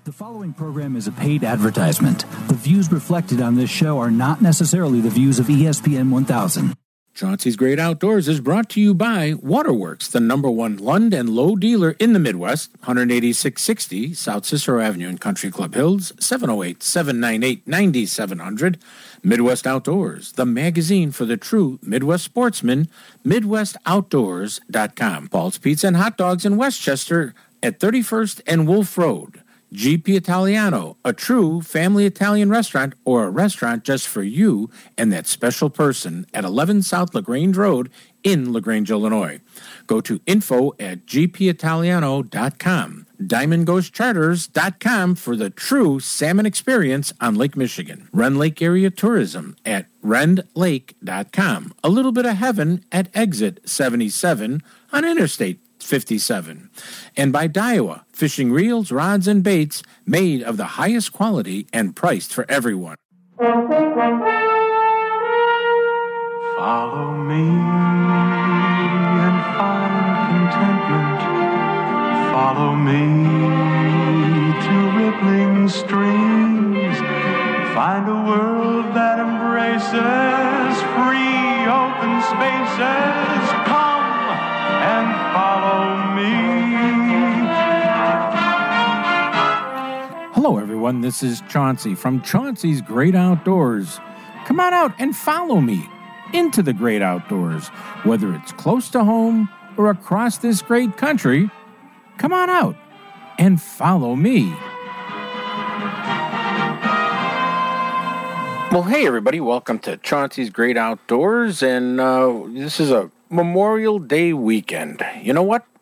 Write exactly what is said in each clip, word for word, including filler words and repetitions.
The following program is a paid advertisement. The views reflected on this show are not necessarily the views of E S P N one thousand. Chauncey's Great Outdoors is brought to you by Waterworks, the number one Lund and Lowe dealer in the Midwest, one eighty-six sixty South Cicero Avenue in Country Club Hills, seven oh eight, seven nine eight, nine seven zero zero. Midwest Outdoors, the magazine for the true Midwest sportsman, midwest outdoors dot com. Paul's Pizza and Hot Dogs in Westchester at thirty-first and Wolf Road. G P Italiano, a true family Italian restaurant or a restaurant just for you and that special person at eleven South LaGrange Road in LaGrange, Illinois. Go to info at g p italiano dot com. diamond ghost charters dot com for the true salmon experience on Lake Michigan. Rend Lake Area Tourism at rend lake dot com. A little bit of heaven at exit seventy-seven on Interstate fifty-seven. And by Daiwa, fishing reels, rods, and baits made of the highest quality and priced for everyone. Follow me and find contentment. Follow me to rippling streams. Find a world that embraces free open spaces. Come and follow me. Hello, everyone. This is Chauncey from Chauncey's Great Outdoors. Come on out and follow me into the great outdoors, whether it's close to home or across this great country. Come on out and follow me. Well, hey, everybody. Welcome to Chauncey's Great Outdoors, and uh, this is a Memorial Day weekend. You know what?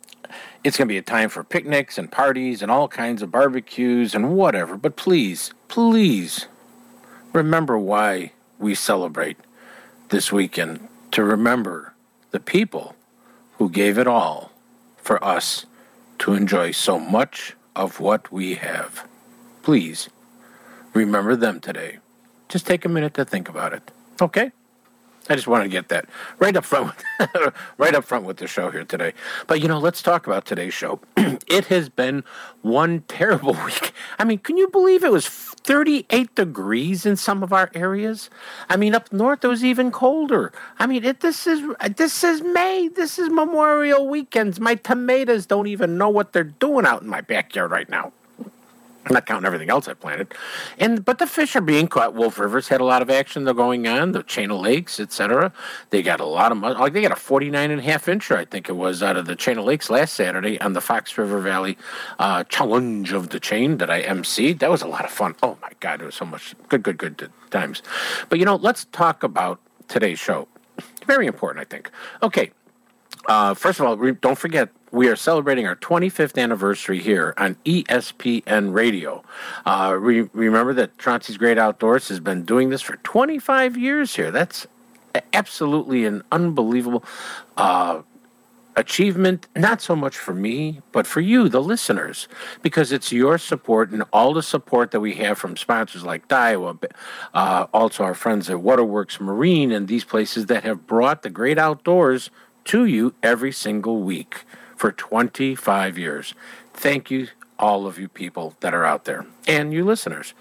It's going to be a time for picnics and parties and all kinds of barbecues and whatever. But please, please remember why we celebrate this weekend. To remember the people who gave it all for us to enjoy so much of what we have. Please remember them today. Just take a minute to think about it. Okay? I just wanted to get that right up front, with, right up front with the show here today. But, you know, let's talk about today's show. It has been one terrible week. I mean, can you believe it was thirty-eight degrees in some of our areas? I mean, up north it was even colder. I mean, it, this is this is May. This is Memorial weekends. My tomatoes don't even know what they're doing out in my backyard right now. I'm not counting everything else I planted. And but the fish are being caught. Wolf River's had a lot of action they're going on, the chain of lakes, et cetera. They got a lot of mud. Like they got a forty-nine and a half incher, I think it was, out of the chain of lakes last Saturday on the Fox River Valley uh, Challenge of the Chain that I emceed. That was a lot of fun. Oh, my God, it was so much good, good, good times. But, you know, let's talk about today's show. Very important, I think. Okay. Uh, first of all, re- don't forget, we are celebrating our twenty-fifth anniversary here on E S P N Radio. Uh, re- remember that Chauncey's Great Outdoors has been doing this for twenty-five years here. That's absolutely an unbelievable uh, achievement, not so much for me, but for you, the listeners, because it's your support and all the support that we have from sponsors like Daiwa, uh, also our friends at Waterworks Marine and these places that have brought the great outdoors to you every single week for twenty-five years. Thank you, all of you people that are out there, and you listeners.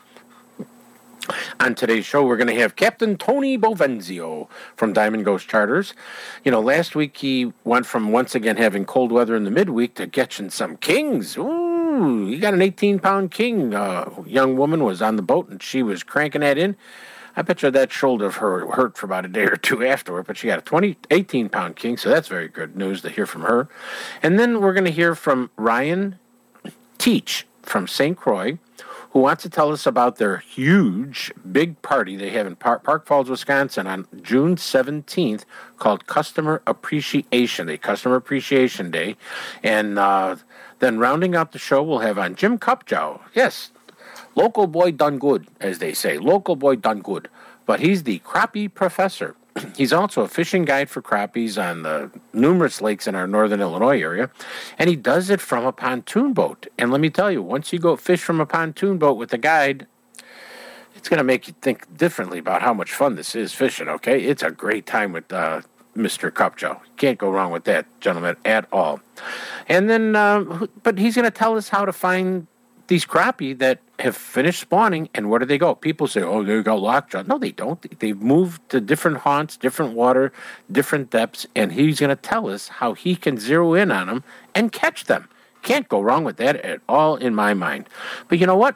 On today's show, we're going to have Captain Tony Bovenzio from Diamond Ghost Charters. You know, last week he went from once again having cold weather in the midweek to catching some kings. Ooh, he got an eighteen-pound king. Uh, young woman was on the boat, and she was cranking that in. I bet you that shoulder of her hurt for about a day or two afterward, but she got a twenty, eighteen-pound king, so that's very good news to hear from her. And then we're going to hear from Ryan Teach from Saint Croix, who wants to tell us about their huge, big party they have in Park, Park Falls, Wisconsin on June seventeenth called Customer Appreciation Day, Customer Appreciation Day. And uh, then rounding out the show, we'll have on Jim Kupchow. Yes, local boy done good, as they say. Local boy done good. But he's the crappie professor. He's also a fishing guide for crappies on the numerous lakes in our northern Illinois area. And he does it from a pontoon boat. And let me tell you, once you go fish from a pontoon boat with a guide, it's going to make you think differently about how much fun this is fishing, okay? It's a great time with uh, Mister Kupcho. Can't go wrong with that, gentlemen, at all. And then, uh, but he's going to tell us how to find these crappie that have finished spawning, and where do they go? People say, oh, they got lockjaw. No, they don't. They've moved to different haunts, different water, different depths, and he's going to tell us how he can zero in on them and catch them. Can't go wrong with that at all in my mind. But you know what?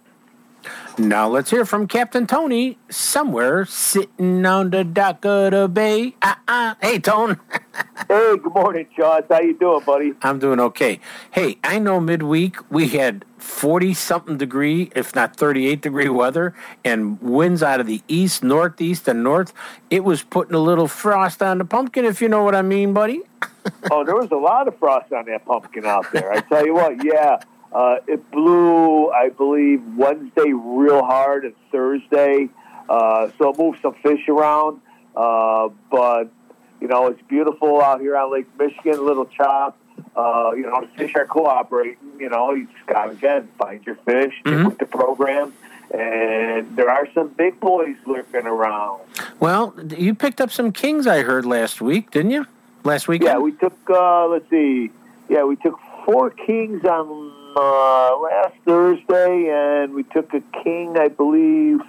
Now let's hear from Captain Tony somewhere sitting on the dock of the bay. Uh-uh. Hey, Tone. Hey, good morning, John. How you doing, buddy? I'm doing okay. Hey, I know midweek we had forty-something degree, if not thirty-eight degree weather, and winds out of the east, northeast, and north. It was putting a little frost on the pumpkin, if you know what I mean, buddy. Oh, there was a lot of frost on that pumpkin out there. I tell you what, yeah. Uh, it blew, I believe, Wednesday real hard and Thursday, uh, so it moved some fish around. Uh, but, you know, it's beautiful out here on Lake Michigan, a little chop. Uh, you know, the fish are cooperating. You know, you just got to, again, find your fish, stick Mm-hmm. with the program. And there are some big boys lurking around. Well, you picked up some kings, I heard, last week, didn't you? Last weekend? Yeah, we took, uh, let's see, yeah, we took four kings on uh, last Thursday, and we took a king, I believe,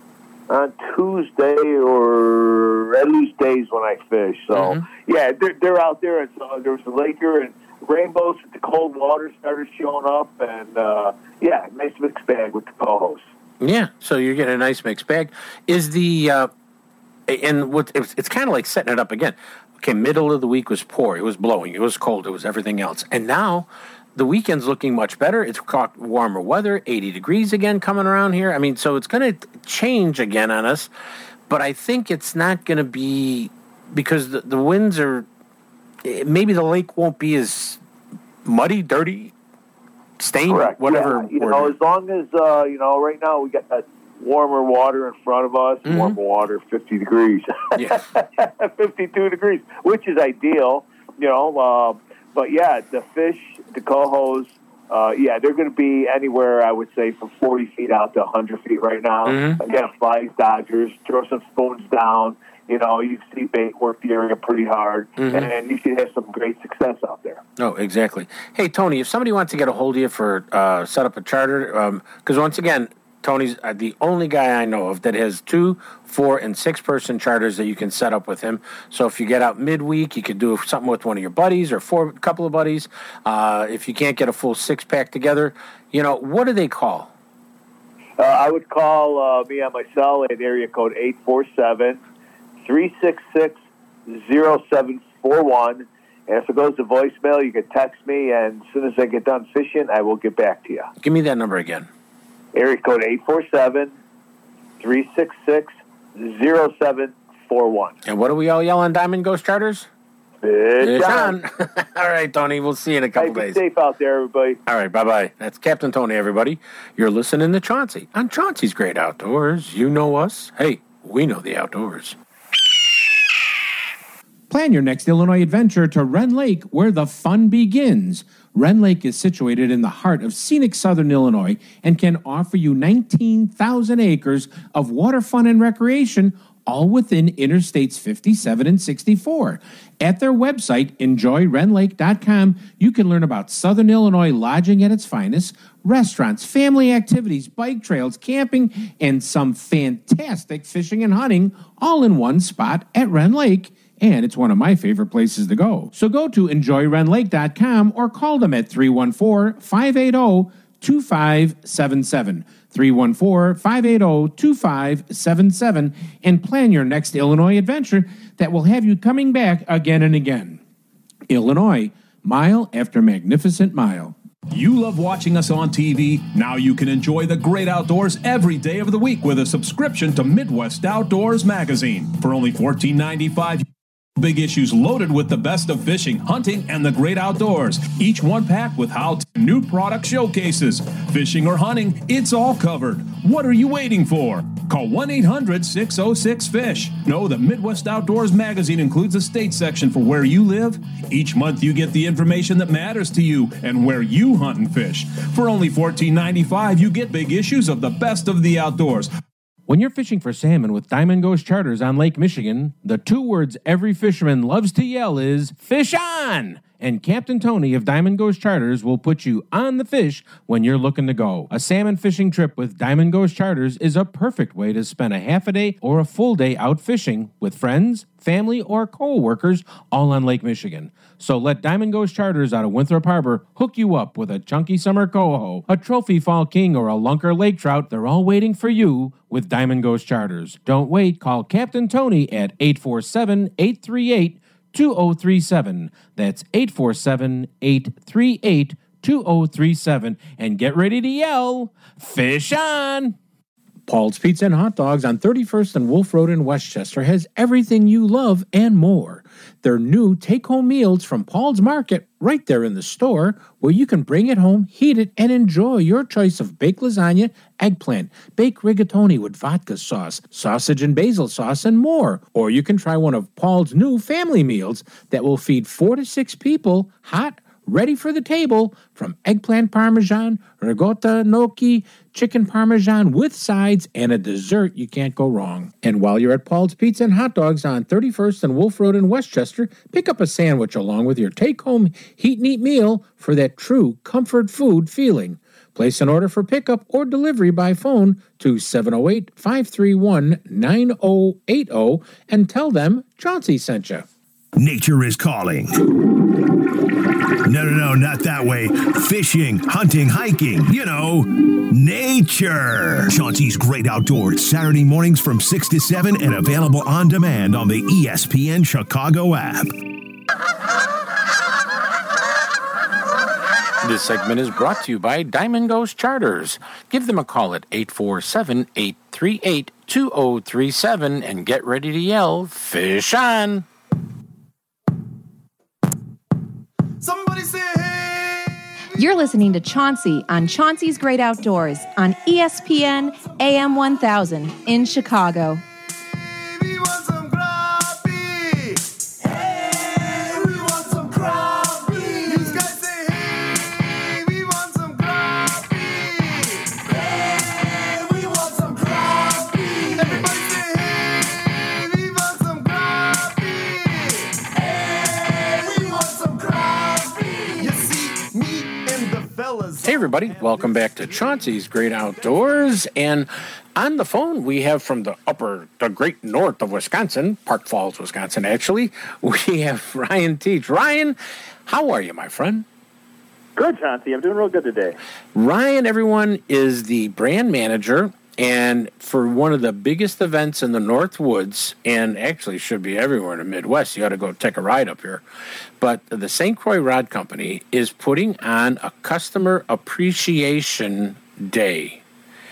on Tuesday, or at least days when I fish. So, Mm-hmm. yeah, they're, they're out there. And so there was a laker, and rainbows with the cold water started showing up, and, uh, yeah, nice mixed bag with the co-hosts. Yeah, so you're getting a nice mixed bag. Is the, uh, and what it's, it's kind of like setting it up again. Okay, middle of the week was poor. It was blowing. It was cold. It was everything else. And now the weekend's looking much better. It's caught warmer weather, eighty degrees again coming around here. I mean, so it's going to change again on us. But I think it's not going to be, because the, the winds are, maybe the lake won't be as muddy, dirty, stained, Correct. whatever. Yeah, you know, as long as, uh, you know, right now we got that warmer water in front of us, Mm-hmm. warmer water, fifty degrees. Yeah. fifty-two degrees, which is ideal, you know. Uh, but, yeah, the fish, the cohos, uh, yeah, they're going to be anywhere, I would say, from forty feet out to one hundred feet right now. Mm-hmm. Again, flies, dodgers, throw some spoons down. You know, you see bait work the area pretty hard, Mm-hmm. and you should have some great success out there. Oh, exactly. Hey, Tony, if somebody wants to get a hold of you for uh, set up a charter, because once again, Tony's uh, the only guy I know of that has two, four, and six-person charters that you can set up with him. So if you get out midweek, you could do something with one of your buddies or four, a couple of buddies. Uh, if you can't get a full six-pack together, you know, what do they call? Uh, I would call uh, me on my cell at area code eight four seven, three six six, zero seven four one. And if it goes to voicemail, you can text me, and as soon as I get done fishing, I will get back to you. Give me that number again. Area code eight four seven, three six six, zero seven four one. And what do we all yell on Diamond Ghost Charters? Fish It's on. on. All right, Tony, we'll see you in a Hey, couple be days. safe out there, everybody. All right, bye-bye. That's Captain Tony, everybody. You're listening to Chauncey on Chauncey's Great Outdoors. You know us. Hey, we know the outdoors. Plan your next Illinois adventure to Wren Lake, where the fun begins. Wren Lake is situated in the heart of scenic southern Illinois and can offer you nineteen thousand acres of water fun and recreation, all within Interstates fifty-seven and sixty-four. At their website, enjoy ren lake dot com, you can learn about Southern Illinois lodging at its finest, restaurants, family activities, bike trails, camping, and some fantastic fishing and hunting, all in one spot at Wren Lake. And it's one of my favorite places to go. So go to enjoy ren lake dot com or call them at three one four, five eight zero, two five seven seven. three one four, five eight zero, two five seven seven and plan your next Illinois adventure that will have you coming back again and again. Illinois, mile after magnificent mile. You love watching us on T V? Now you can enjoy the great outdoors every day of the week with a subscription to Midwest Outdoors Magazine. For only fourteen ninety-five, big issues loaded with the best of fishing, hunting, and the great outdoors. Each one packed with how-to, new product showcases. Fishing or hunting, it's all covered. What are you waiting for? Call one eight hundred, six oh six, fish. Know that Midwest Outdoors Magazine includes a state section for where you live. Each month you get the information that matters to you and where you hunt and fish. For only fourteen ninety-five, you get big issues of the best of the outdoors. When you're fishing for salmon with Diamond Ghost Charters on Lake Michigan, the two words every fisherman loves to yell is, fish on! and Captain Tony of Diamond Ghost Charters will put you on the fish when you're looking to go. A salmon fishing trip with Diamond Ghost Charters is a perfect way to spend a half a day or a full day out fishing with friends, family, or co-workers all on Lake Michigan. So let Diamond Ghost Charters out of Winthrop Harbor hook you up with a chunky summer coho, a trophy fall king, or a lunker lake trout. They're all waiting for you with Diamond Ghost Charters. Don't wait. Call Captain Tony at eight four seven, eight three eight, two oh three seven. That's eight four seven, eight three eight, two oh three seven. And get ready to yell, fish on! Paul's Pizza and Hot Dogs on thirty-first and Wolf Road in Westchester has everything you love and more. Their new take-home meals from Paul's Market right there in the store, where you can bring it home, heat it, and enjoy your choice of baked lasagna, eggplant, baked rigatoni with vodka sauce, sausage and basil sauce, and more. Or you can try one of Paul's new family meals that will feed four to six people, hot, ready for the table, from eggplant parmesan, ricotta gnocchi, chicken parmesan with sides, and a dessert you can't go wrong. And while you're at Paul's Pizza and Hot Dogs on thirty-first and Wolf Road in Westchester, pick up a sandwich along with your take-home heat and eat meal for that true comfort food feeling. Place an order for pickup or delivery by phone to seven oh eight, five three one, nine oh eight oh and tell them Chauncey sent you. Nature is calling. No, no, no, not that way. Fishing, hunting, hiking, you know, nature. Chauncey's Great Outdoors, Saturday mornings from six to seven and available on demand on the E S P N Chicago app. This segment is brought to you by Diamond Ghost Charters. Give them a call at eight four seven, eight three eight, two oh three seven and get ready to yell, fish on! Somebody say hey! You're listening to Chauncey on Chauncey's Great Outdoors on E S P N A M one thousand in Chicago. We want some crappie! Hey, we want some crappie! You guys say hey! We want some crappie! Hey, we want some crappie! Everybody say hey! We want some crappie! Hey, we want some crappie! You see, me and the fellas. Hey everybody, welcome back to Chauncey's Great Outdoors, and on the phone we have from the upper, the great north of Wisconsin, Park Falls, Wisconsin actually, we have Ryan Teach. Ryan, how are you, my friend? Good, Chauncey. I'm doing real good today. Ryan, everyone, is the brand manager and for one of the biggest events in the North Woods, and actually should be everywhere in the Midwest. You ought to go take a ride up here. But the Saint Croix Rod Company is putting on a Customer Appreciation Day.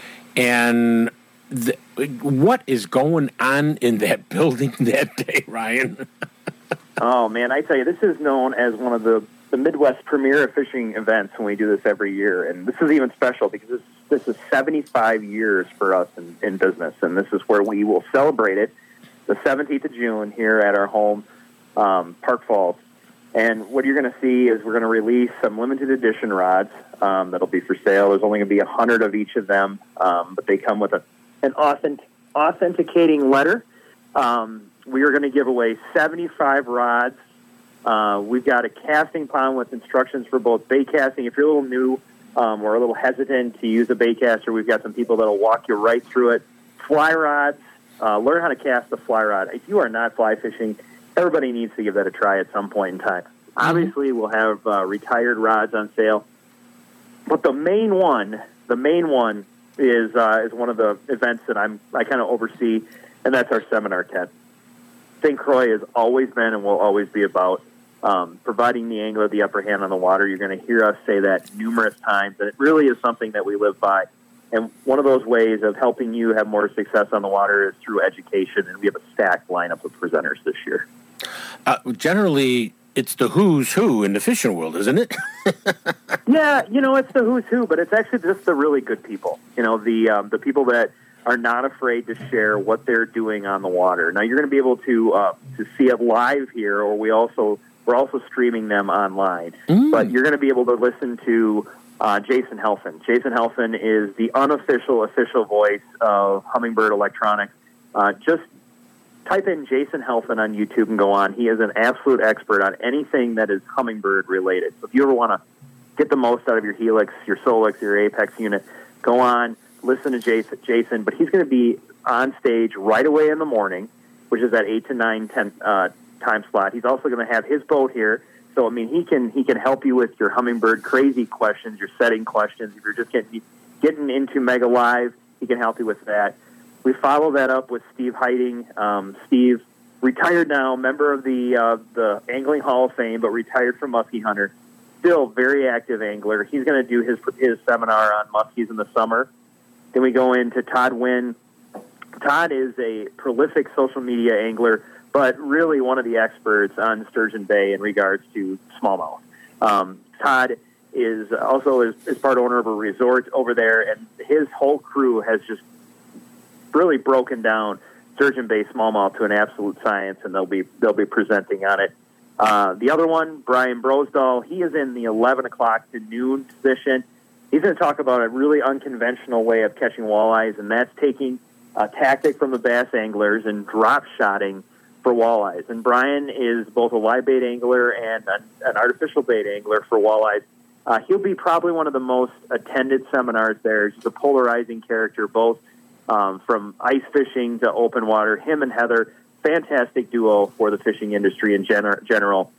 And the, what is going on in that building that day, Ryan? Oh, man, I tell you, this is known as one of the, the Midwest premier fishing events, and we do this every year. And this is even special because this, this is seventy-five years for us in, in business, and this is where we will celebrate it the seventeenth of June here at our home, um, Park Falls. And what you're going to see is we're going to release some limited edition rods um, that'll be for sale. There's only going to be one hundred of each of them, um, but they come with a, an authentic, authenticating letter. Um, we are going to give away seventy-five rods. Uh, we've got a casting pond with instructions for both bait casting. If you're a little new um, or a little hesitant to use a bait caster, we've got some people that will walk you right through it. Fly rods, uh, learn how to cast the fly rod. If you are not fly fishing, everybody needs to give that a try at some point in time. Mm-hmm. Obviously, we'll have uh, retired rods on sale. But the main one, the main one is uh, is one of the events that I'm I kind of oversee, and that's our seminar tent. Saint Croix has always been and will always be about um, providing the angler the upper hand on the water. You're going to hear us say that numerous times, and it really is something that we live by. And one of those ways of helping you have more success on the water is through education, and we have a stacked lineup of presenters this year. Uh, generally, it's the who's who in the fishing world, isn't it? Yeah, you know, it's the who's who, but it's actually just the really good people. You know, the um, the people that are not afraid to share what they're doing on the water. Now, you're going to be able to uh, to see it live here, or we also we're also streaming them online. Mm. But you're going to be able to listen to uh, Jason Helfand. Jason Helfand is the unofficial official voice of Humminbird Electronics. Uh, just type in Jason Helfand on YouTube and go on. He is an absolute expert on anything that is hummingbird related. So if you ever want to get the most out of your Helix, your Solix, your Apex unit, go on, listen to Jason. Jason. But he's going to be on stage right away in the morning, which is at eight to nine, ten uh, time slot. He's also going to have his boat here. So, I mean, he can he can help you with your hummingbird crazy questions, your setting questions. If you're just getting, getting into Mega Live, he can help you with that. We follow that up with Steve Heiting. Um, Steve, retired now, member of the uh, the Angling Hall of Fame, but retired from Muskie Hunter. Still very active angler. He's going to do his his seminar on muskies in the summer. Then we go into Todd Wynn. Todd is a prolific social media angler, but really one of the experts on Sturgeon Bay in regards to smallmouth. Um, Todd is also is, is part owner of a resort over there, and his whole crew has just really broken down Sturgeon Bay smallmouth to an absolute science, and they'll be they'll be presenting on it. Uh, the other one, Brian Brosdahl, he is in the eleven o'clock to noon position. He's going to talk about a really unconventional way of catching walleyes, and that's taking a tactic from the bass anglers and drop shotting for walleyes. And Brian is both a live bait angler and an, an artificial bait angler for walleyes. Uh, he'll be probably one of the most attended seminars there. He's a polarizing character, both um, from ice fishing to open water. Him and Heather, fantastic duo for the fishing industry in gener- general.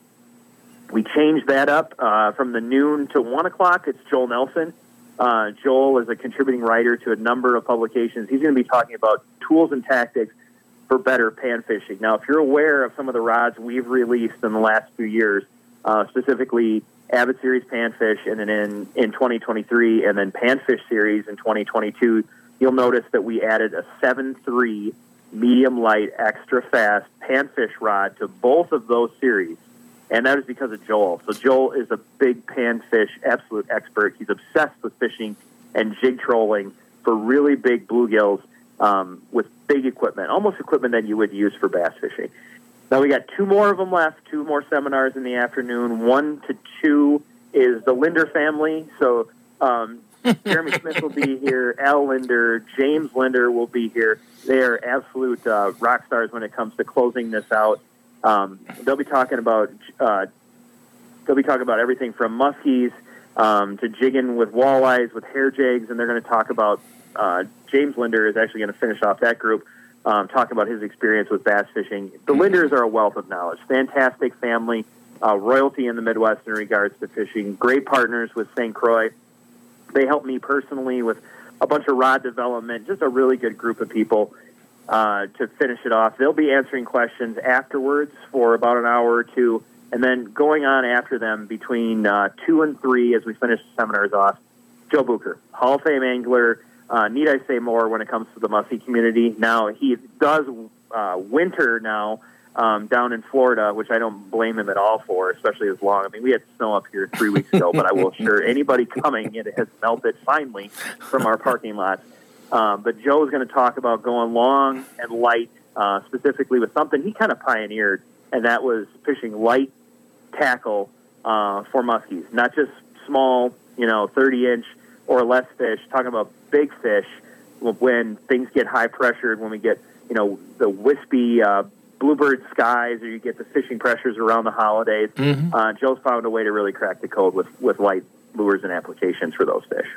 We changed that up uh, from the noon to one o'clock. It's Joel Nelson. Uh, Joel is a contributing writer to a number of publications. He's going to be talking about tools and tactics for better pan fishing. Now, if you're aware of some of the rods we've released in the last few years, uh, specifically Avid Series Panfish, and then in, in twenty twenty-three, and then Panfish Series in twenty twenty-two, you'll notice that we added a seven three medium light extra fast panfish rod to both of those series. And that is because of Joel. So Joel is a big panfish absolute expert. He's obsessed with fishing and jig trolling for really big bluegills um, with big equipment, almost equipment that you would use for bass fishing. Now we got two more of them left, two more seminars in the afternoon. One to two is the Linder family. So um, Jeremy Smith will be here, Al Linder, James Linder will be here. They are absolute uh, rock stars when it comes to closing this out. Um, they'll be talking about uh, they'll be talking about everything from muskies um, to jigging with walleyes, with hair jigs, and they're going to talk about uh, James Linder is actually going to finish off that group, um, talking about his experience with bass fishing. The Linders are a wealth of knowledge, fantastic family, uh, royalty in the Midwest in regards to fishing, great partners with Saint Croix. They helped me personally with a bunch of rod development, just a really good group of people. Uh, to finish it off, they'll be answering questions afterwards for about an hour or two, and then going on after them between uh, two and three as we finish the seminars off. Joe Bucher, Hall of Fame angler. Uh, need I say more when it comes to the muskie community? Now, he does uh, winter now um, down in Florida, which I don't blame him at all for, especially as long. I mean, we had snow up here three weeks ago, but I will assure anybody coming, it has melted finally from our parking lots. Um, but Joe is going to talk about going long and light, uh, specifically with something he kind of pioneered, and that was fishing light tackle uh, for muskies, not just small, you know, thirty-inch or less fish, talking about big fish when things get high pressured, when we get, you know, the wispy uh, bluebird skies, or you get the fishing pressures around the holidays. Mm-hmm. Uh, Joe's found a way to really crack the code with, with light lures and applications for those fish.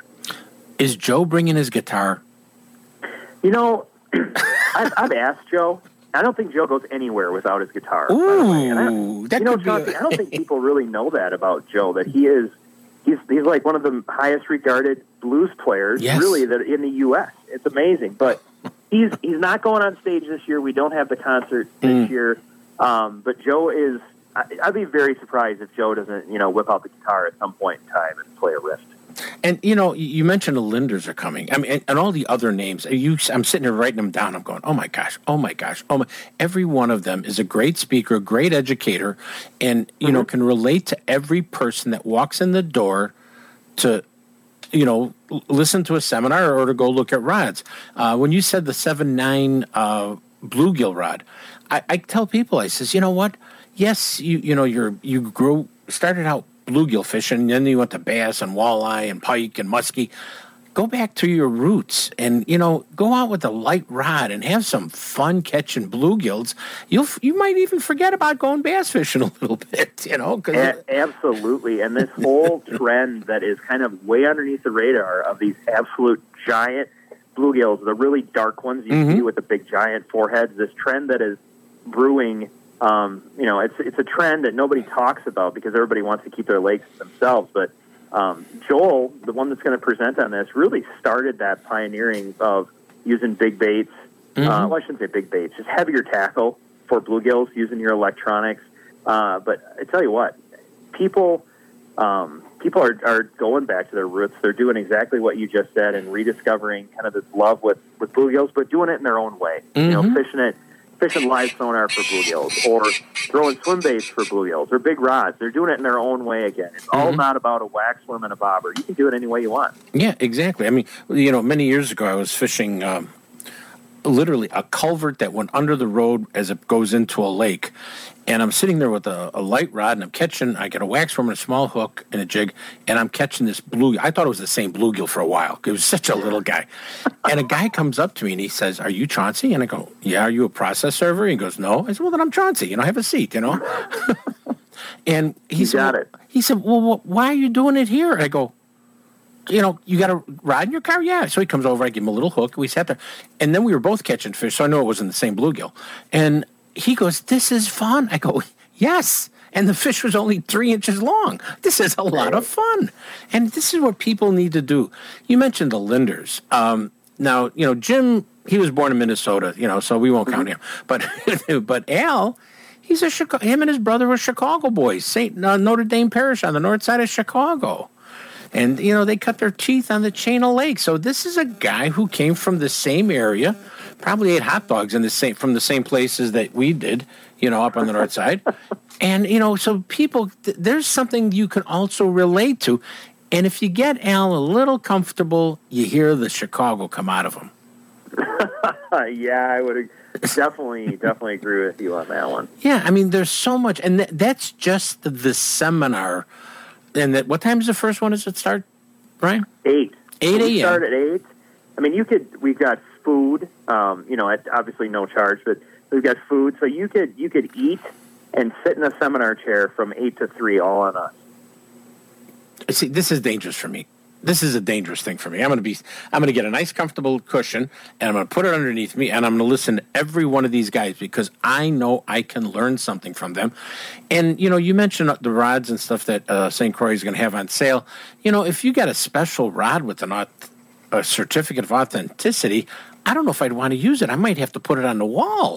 Is Joe bringing his guitar? You know, I've, I've asked Joe. I don't think Joe goes anywhere without his guitar. Ooh, that you know, could Chauncey, be a... I don't think people really know that about Joe, that he is he's he's like one of the highest regarded blues players, yes. really, that in the U S It's amazing. But he's he's not going on stage this year. We don't have the concert this mm. year. Um, but Joe is. I, I'd be very surprised if Joe doesn't, you know, whip out the guitar at some point in time and play a riff. And, you know, you mentioned the Linders are coming. I mean, and, and all the other names. You, I'm sitting here writing them down. I'm going, oh, my gosh, oh, my gosh. oh my. Every one of them is a great speaker, a great educator, and, you mm-hmm. know, can relate to every person that walks in the door to, you know, l- listen to a seminar or to go look at rods. Uh, when you said the seven nine uh, bluegill rod, I, I tell people, I says, you know what? Yes, you you know, you're you grew started out bluegill fishing, and then you went to bass and walleye and pike and muskie. go back to your roots and, you know, go out with a light rod and have some fun catching bluegills. You'll, you might even forget about going bass fishing a little bit, you know. Cause A- absolutely. And this whole trend that is kind of way underneath the radar of these absolute giant bluegills, the really dark ones you Mhm. see with the big giant foreheads, this trend that is brewing, um, you know, it's it's a trend that nobody talks about because everybody wants to keep their lakes to themselves. But um, Joel, the one that's going to present on this, really started that pioneering of using big baits. Mhm. Uh, well, I shouldn't say big baits, just heavier tackle for bluegills using your electronics. Uh, but I tell you what, people um, people are, are going back to their roots. They're doing exactly what you just said and rediscovering kind of this love with, with bluegills, but doing it in their own way. You know, Mhm. fishing it, fishing live sonar for bluegills, or throwing swim baits for bluegills, or big rods. They're doing it in their own way again. It's all Mhm. not about a wax worm and a bobber. You can do it any way you want. Yeah, exactly. I mean, you know, many years ago I was fishing um, literally a culvert that went under the road as it goes into a lake. And I'm sitting there with a, a light rod, and I'm catching, I got a wax worm and a small hook and a jig, and I'm catching this blue. I thought it was the same bluegill for a while. It was such a little guy. And a guy comes up to me, and he says, "Are you Chauncey?" And I go, "Yeah, are you a process server?" He goes, "No." I said, "Well, then I'm Chauncey. You know, have a seat, you know." And he You said, got well, it. He said, "Well, wh- why are you doing it here?" I go, "You know, you got a rod in your car?" "Yeah." So he comes over, I give him a little hook, we sat there, and then we were both catching fish, so I know it wasn't the same bluegill. And he goes, "This is fun." I go, "Yes." And the fish was only three inches long. This is a lot of fun. And this is what people need to do. You mentioned the Linders. Um, now, you know, Jim, he was born in Minnesota, you know, so we won't count him. But but Al, he's a Chicago, him and his brother were Chicago boys, Saint uh, Notre Dame Parish on the north side of Chicago. And, you know, they cut their teeth on the chain of lakes. So this is a guy who came from the same area, probably ate hot dogs in the same from the same places that we did, you know, up on the north side. And, you know, so people, th- there's something you can also relate to. And if you get Al a little comfortable, you hear the Chicago come out of him. Yeah, I would definitely, definitely agree with you on that one. Yeah, I mean, there's so much. And th- that's just the, the seminar. And that, what time is the first one? Does it start, Brian? Eight. eight We a.m. start at eight. I mean, you could. We've got food. Um, you know, at obviously no charge, but we've got food, so you could you could eat and sit in a seminar chair from eight to three, all on us. See, this is dangerous for me. This is a dangerous thing for me. I'm going to be, I'm going to get a nice, comfortable cushion, and I'm going to put it underneath me, and I'm going to listen to every one of these guys because I know I can learn something from them. And you know, you mentioned the rods and stuff that uh, Saint Croix is going to have on sale. You know, if you got a special rod with an auth- a certificate of authenticity, I don't know if I'd want to use it. I might have to put it on the wall.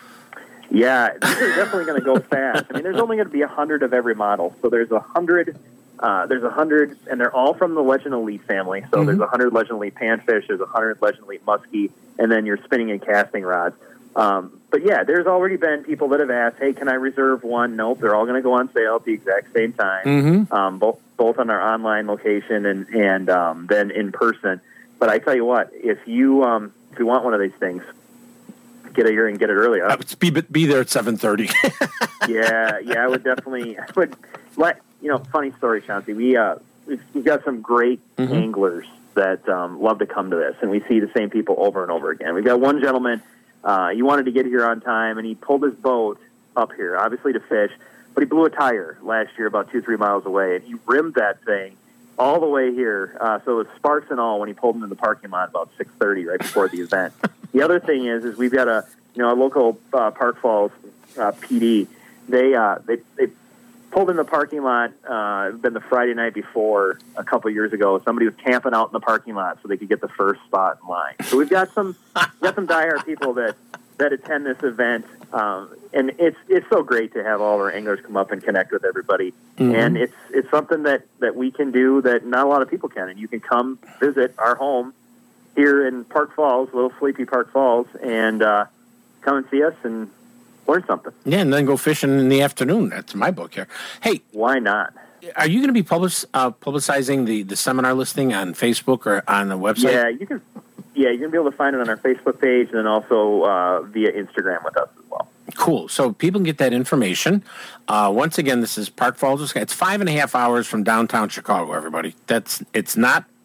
Yeah, these are definitely going to go fast. I mean, there's only going to be a hundred of every model, so there's a hundred. Uh, there's a hundred, and they're all from the Legend Elite family. So Mhm. there's a hundred Legend Elite panfish, there's a hundred Legend Elite muskie, and then your spinning and casting rods. Um, but yeah, there's already been people that have asked, "Hey, can I reserve one?" Nope, they're all going to go on sale at the exact same time, Mhm. um, both both on our online location and and um, then in person. But I tell you what, if you um, if you want one of these things, get it here and get it early. Uh, it's be be there at seven thirty. yeah, yeah, I would definitely. I would let you know. Funny story, Chauncey. We uh, we've, we've got some great Mhm. anglers that um, love to come to this, and we see the same people over and over again. We've got one gentleman. Uh, he wanted to get here on time, and he pulled his boat up here, obviously to fish, but he blew a tire last year about two, three miles away, and he rimmed that thing all the way here. Uh, so it was sparks and all when he pulled him in the parking lot about six thirty right before the event. The other thing is, is we've got a you know a local uh, Park Falls uh, P D. They uh, they they pulled in the parking lot. Uh, it had been the Friday night before a couple years ago. Somebody was camping out in the parking lot so they could get the first spot in line. So we've got some we've got some diehard people that that attend this event. Um, and it's it's so great to have all of our anglers come up and connect with everybody. Mhm. And it's it's something that, that we can do that not a lot of people can. And you can come visit our home here in Park Falls, Little Sleepy Park Falls, and uh, come and see us and learn something. Yeah, and then go fishing in the afternoon. That's my book here. Hey, why not? Are you going to be public, uh, publicizing the, the seminar listing on Facebook or on the website? Yeah, you can. Yeah, you're going to be able to find it on our Facebook page and then also uh, via Instagram with us as well. Cool. So people can get that information. Uh, once again, this is Park Falls, Wisconsin. It's five and a half hours from downtown Chicago, everybody. That's It's not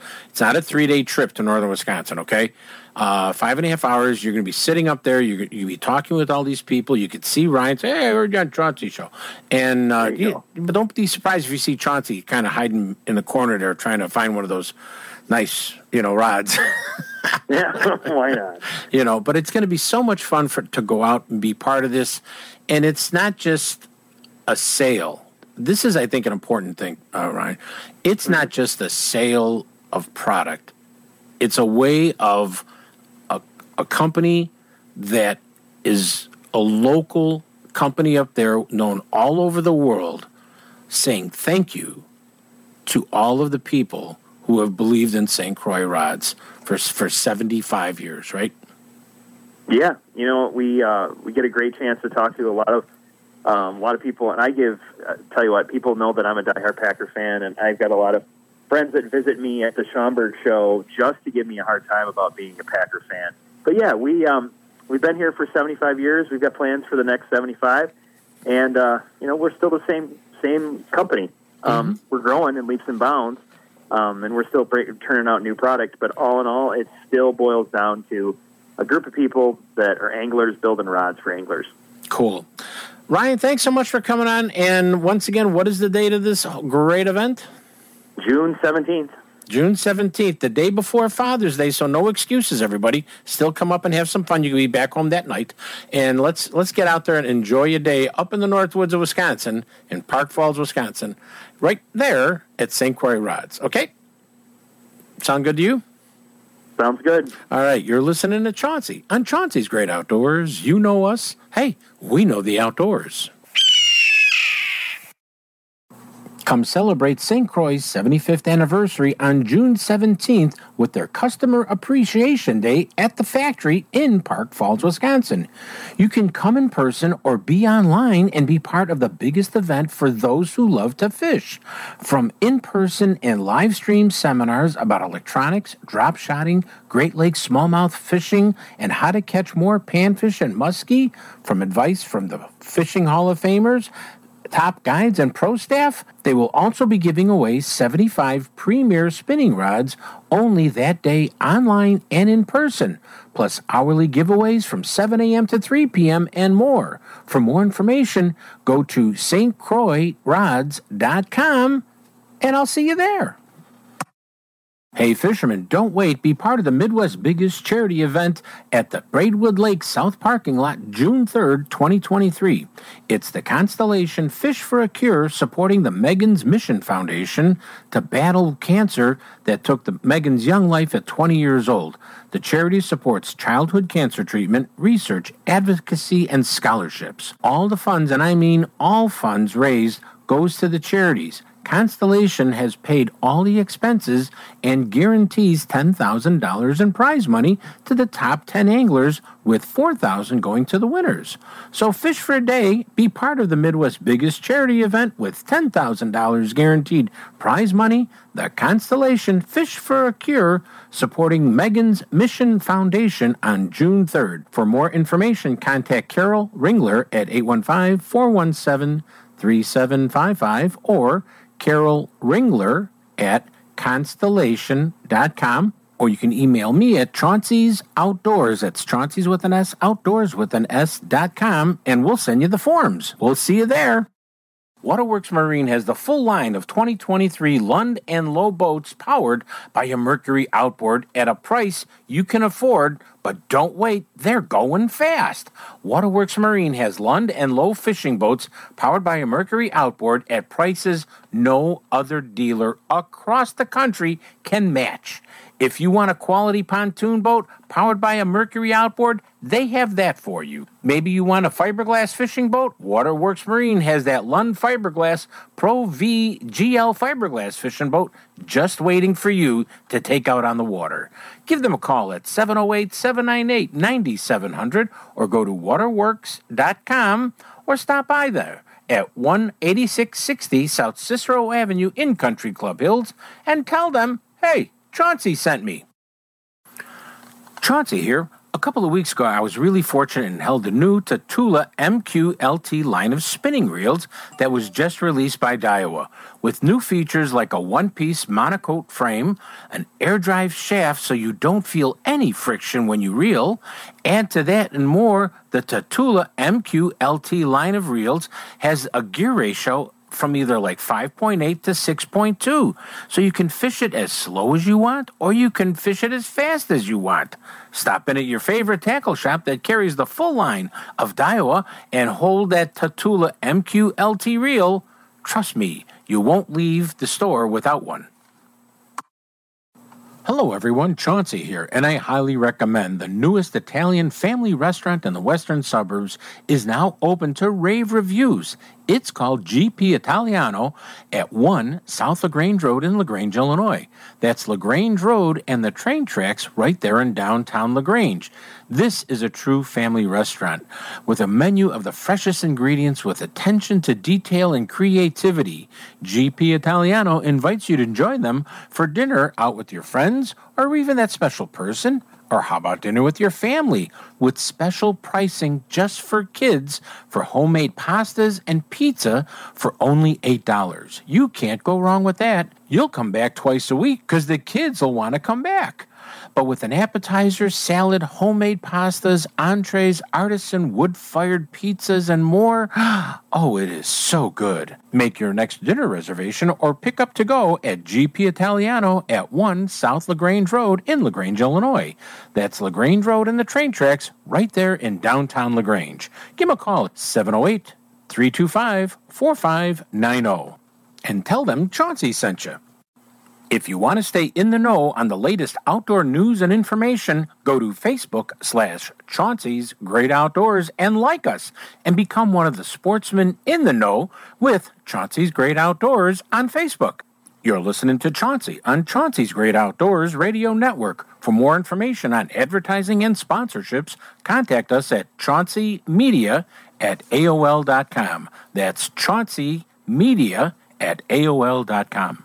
It's not a three-day trip to northern Wisconsin, okay? Uh, five and a half hours. You're going to be sitting up there. You're going to be talking with all these people. You could see Ryan say, hey, we're on Chauncey show. And uh, you, but don't be surprised if you see Chauncey kind of hiding in the corner there trying to find one of those nice, you know, rods. Yeah, why not? You know, but it's going to be so much fun for to go out and be part of this. And it's not just a sale. This is, I think, an important thing, uh, Ryan. It's not just a sale of product. It's a way of a, a company that is a local company up there known all over the world saying thank you to all of the people who have believed in Saint Croix rods for for seventy-five years, right? Yeah, you know, we uh, we get a great chance to talk to a lot of um, a lot of people, and I give uh, tell you what, people know that I'm a diehard Packer fan, and I've got a lot of friends that visit me at the Schaumburg show just to give me a hard time about being a Packer fan. But yeah, we um, we've been here for seventy-five years. We've got plans for the next seventy-five, and uh, you know, we're still the same same company. Um, mm-hmm. We're growing in leaps and bounds. Um, and we're still break, turning out new product, but all in all, it still boils down to a group of people that are anglers building rods for anglers. Cool. Ryan, thanks so much for coming on. And once again, what is the date of this great event? June seventeenth. June seventeenth, the day before Father's Day, so no excuses, everybody. Still come up and have some fun. You can be back home that night. And let's let's get out there and enjoy your day up in the North Woods of Wisconsin, in Park Falls, Wisconsin, right there at Saint Croix Rods. Okay? Sound good to you? Sounds good. All right, you're listening to Chauncey on Chauncey's Great Outdoors. You know us. Hey, we know the outdoors. Come celebrate Saint Croix's seventy-fifth anniversary on June seventeenth with their Customer Appreciation Day at the factory in Park Falls, Wisconsin. You can come in person or be online and be part of the biggest event for those who love to fish. From in-person and live stream seminars about electronics, drop shotting, Great Lakes smallmouth fishing, and how to catch more panfish and muskie, from advice from the Fishing Hall of Famers, top guides, and pro staff, they will also be giving away seventy-five premier spinning rods only that day, online and in person, plus hourly giveaways from seven a.m. to three p.m. and more. For more information, go to s t croix rods dot com, and I'll see you there. Hey, fishermen, don't wait. Be part of the Midwest's biggest charity event at the Braidwood Lake South Parking Lot, June third, twenty twenty-three. It's the Constellation Fish for a Cure, supporting the Megan's Mission Foundation to battle cancer that took the Megan's young life at twenty years old. The charity supports childhood cancer treatment, research, advocacy, and scholarships. All the funds, and I mean all funds raised, goes to the charities. Constellation has paid all the expenses and guarantees ten thousand dollars in prize money to the top ten anglers, with four thousand dollars going to the winners. So fish for a day, be part of the Midwest's biggest charity event with ten thousand dollars guaranteed prize money. The Constellation Fish for a Cure, supporting Megan's Mission Foundation on June third. For more information, contact Carol Ringler at eight one five, four one seven, three seven five five or Carol Ringler at constellation dot com, or you can email me at Chauncey's Outdoors. That's Chauncey's with an S, Outdoors with an S dot com, and we'll send you the forms. We'll see you there. Waterworks Marine has the full line of twenty twenty-three Lund and Lowe boats powered by a Mercury outboard at a price you can afford, but don't wait, they're going fast. Waterworks Marine has Lund and Lowe fishing boats powered by a Mercury outboard at prices no other dealer across the country can match. If you want a quality pontoon boat powered by a Mercury outboard, they have that for you. Maybe you want a fiberglass fishing boat? Waterworks Marine has that Lund Fiberglass Pro V G L fiberglass fishing boat just waiting for you to take out on the water. Give them a call at seven oh eight, seven nine eight, nine seven zero zero or go to waterworks dot com or stop by there at one eighty-six sixty South Cicero Avenue in Country Club Hills and tell them, hey, Chauncey sent me. Chauncey here. A couple of weeks ago, I was really fortunate and held the new Tatula M Q L T line of spinning reels that was just released by Daiwa, with new features like a one-piece monocoque frame, an air drive shaft so you don't feel any friction when you reel. Add to that and more, the Tatula M Q L T line of reels has a gear ratio from either like five point eight to six point two, so you can fish it as slow as you want, or you can fish it as fast as you want. Stop in at your favorite tackle shop that carries the full line of Daiwa and hold that Tatula M Q L T reel. Trust me, you won't leave the store without one. Hello everyone, Chauncey here, and I highly recommend the newest Italian family restaurant in the western suburbs is now open to rave reviews. It's called G P Italiano at one South LaGrange Road in LaGrange, Illinois. That's LaGrange Road and the train tracks right there in downtown LaGrange. This is a true family restaurant with a menu of the freshest ingredients with attention to detail and creativity. G P Italiano invites you to join them for dinner out with your friends or even that special person. Or how about dinner with your family with special pricing just for kids for homemade pastas and pizza for only eight dollars. You can't go wrong with that. You'll come back twice a week because the kids will want to come back. But with an appetizer, salad, homemade pastas, entrees, artisan wood-fired pizzas, and more, oh, it is so good. Make your next dinner reservation or pick up to go at G P Italiano at one South LaGrange Road in LaGrange, Illinois. That's LaGrange Road and the train tracks right there in downtown LaGrange. Give them a call at seven oh eight, three two five, four five nine oh and tell them Chauncey sent you. If you want to stay in the know on the latest outdoor news and information, go to Facebook slash Chauncey's Great Outdoors and like us and become one of the sportsmen in the know with Chauncey's Great Outdoors on Facebook. You're listening to Chauncey on Chauncey's Great Outdoors Radio Network. For more information on advertising and sponsorships, contact us at chaunceymedia at A O L dot com. That's chaunceymedia at A O L dot com.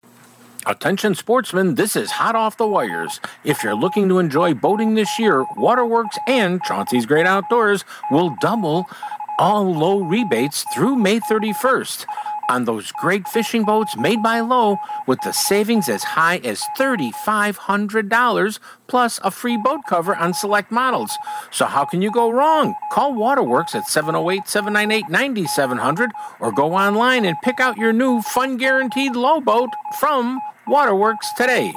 Attention sportsmen, this is hot off the wires. If you're looking to enjoy boating this year, Waterworks and Chauncey's Great Outdoors will double all Lowe rebates through May thirty-first on those great fishing boats made by Lowe with the savings as high as three thousand five hundred dollars plus a free boat cover on select models. So how can you go wrong? Call Waterworks at seven oh eight, seven nine eight, nine seven zero zero or go online and pick out your new Fun Guaranteed Lowe boat from Waterworks today.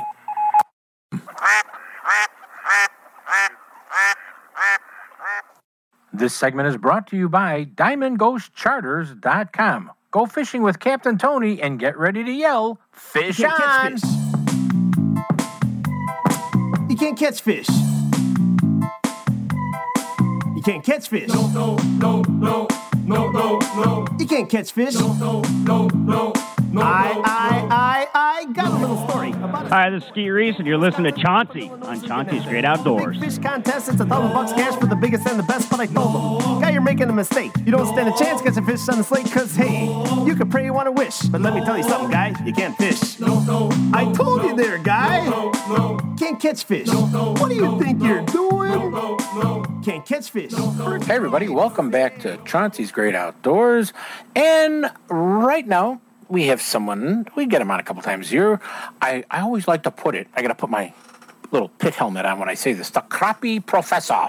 This segment is brought to you by Diamond Ghost Charters dot com. Go fishing with Captain Tony and get ready to yell, fish you can't on! Catch fish. You can't catch fish. You can't catch fish. No, no, no, no, no, no, no. You can't catch fish. No, no, no, no, no. I, I, I, I got a little story about a Hi, this is Ski Reese, and you're listening to Chauncey on Chauncey's Great Outdoors. big fish contest. It's a thousand bucks cash for the biggest and the best, but I told them, guy, you're making a mistake. You don't stand a chance catching fish on the slate, cause hey, you can pray you want to wish, but let me tell you something, guy, you can't fish. I told you there, guy. Can't catch fish. What do you think you're doing? Can't catch fish. Hey everybody, welcome back to Chauncey's Great Outdoors. And right now, we have someone, we get him on a couple times a year. I, I always like to put it, I got to put my little pit helmet on when I say this, the crappie professor.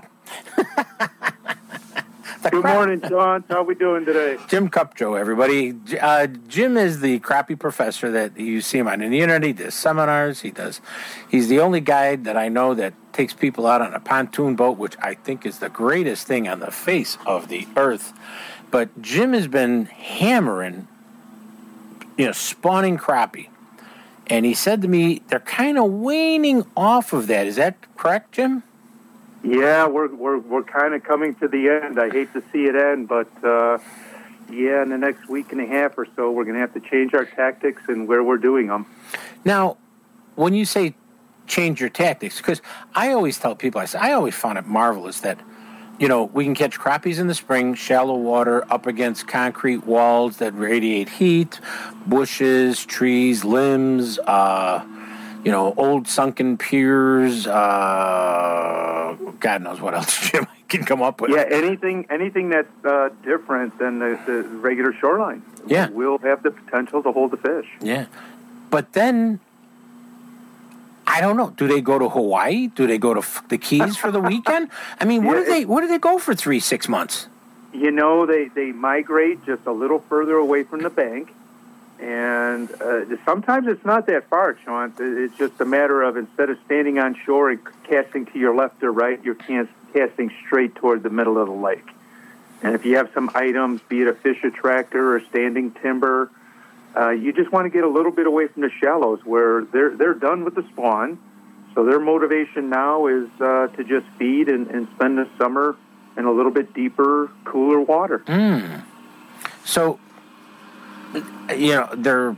Good crap- morning, John. How we doing today? Jim Cupjo, everybody. Uh, Jim is the crappie professor that you see him on the internet. He does seminars. He does. He's the only guide that I know that takes people out on a pontoon boat, which I think is the greatest thing on the face of the earth. But Jim has been hammering, you know, spawning crappie. And he said to me, they're kind of waning off of that. Is that correct, Jim? Yeah, we're we're we're kind of coming to the end. I hate to see it end, but uh, yeah, in the next week and a half or so, we're going to have to change our tactics and where we're doing them. Now, when you say change your tactics, because I always tell people, I say I always found it marvelous that, you know, we can catch crappies in the spring, shallow water, up against concrete walls that radiate heat, bushes, trees, limbs, uh, you know, old sunken piers. Uh, God knows what else, Jim, I can come up with. Yeah, anything anything that's uh, different than the, the regular shoreline. Yeah. Will have the potential to hold the fish. Yeah. But then, I don't know. Do they go to Hawaii? Do they go to f- the Keys for the weekend? I mean, where Yeah, do they where do they go for three, six months? You know, they, they migrate just a little further away from the bank. And uh, sometimes it's not that far, Sean. It's just a matter of instead of standing on shore and casting to your left or right, you're cast, casting straight toward the middle of the lake. And if you have some items, be it a fish attractor or standing timber, uh, you just want to get a little bit away from the shallows where they're they're done with the spawn. So their motivation now is uh, to just feed and, and spend the summer in a little bit deeper, cooler water. Mm. So, you know, they're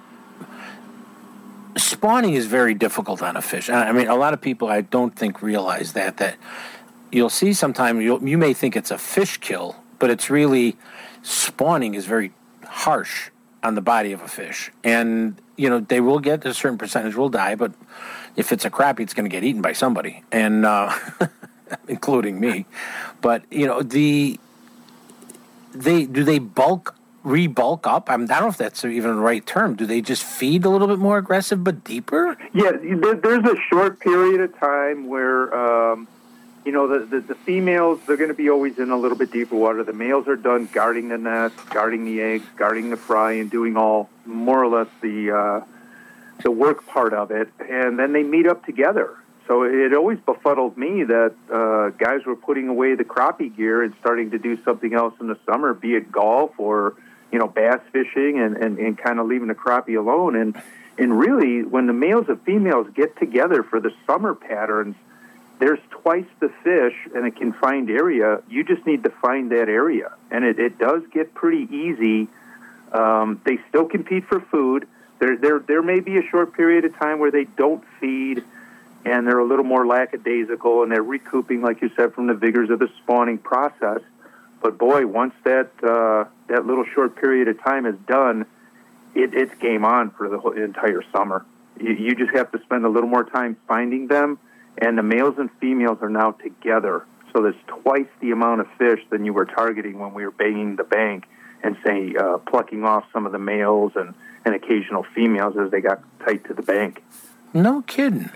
spawning is very difficult on a fish. I mean, a lot of people I don't think realize that that you'll see sometime you'll, you may think it's a fish kill, but it's really spawning is very harsh on the body of a fish, and you know they will get a certain percentage will die, but if it's a crappie, it's going to get eaten by somebody, and uh, including me. But you know the they do they bulk. Re-bulk up? I, mean, I don't know if that's even the right term. Do they just feed a little bit more aggressive but deeper? Yeah, there, there's a short period of time where, um, you know, the, the, the females, they're going to be always in a little bit deeper water. The males are done guarding the nest, guarding the eggs, guarding the fry, and doing all, more or less, the, uh, the work part of it. And then they meet up together. So it always befuddled me that uh, guys were putting away the crappie gear and starting to do something else in the summer, be it golf or you know, bass fishing and, and, and kind of leaving the crappie alone. And and really, when the males and females get together for the summer patterns, there's twice the fish in a confined area. You just need to find that area. And it, it does get pretty easy. Um, they still compete for food. There, there, there may be a short period of time where they don't feed and they're a little more lackadaisical and they're recouping, like you said, from the vigors of the spawning process. But boy, once that uh, that little short period of time is done, it, it's game on for the whole entire summer. You, you just have to spend a little more time finding them, and the males and females are now together. So there's twice the amount of fish than you were targeting when we were banging the bank and, say, uh, plucking off some of the males and, and occasional females as they got tight to the bank. No kidding.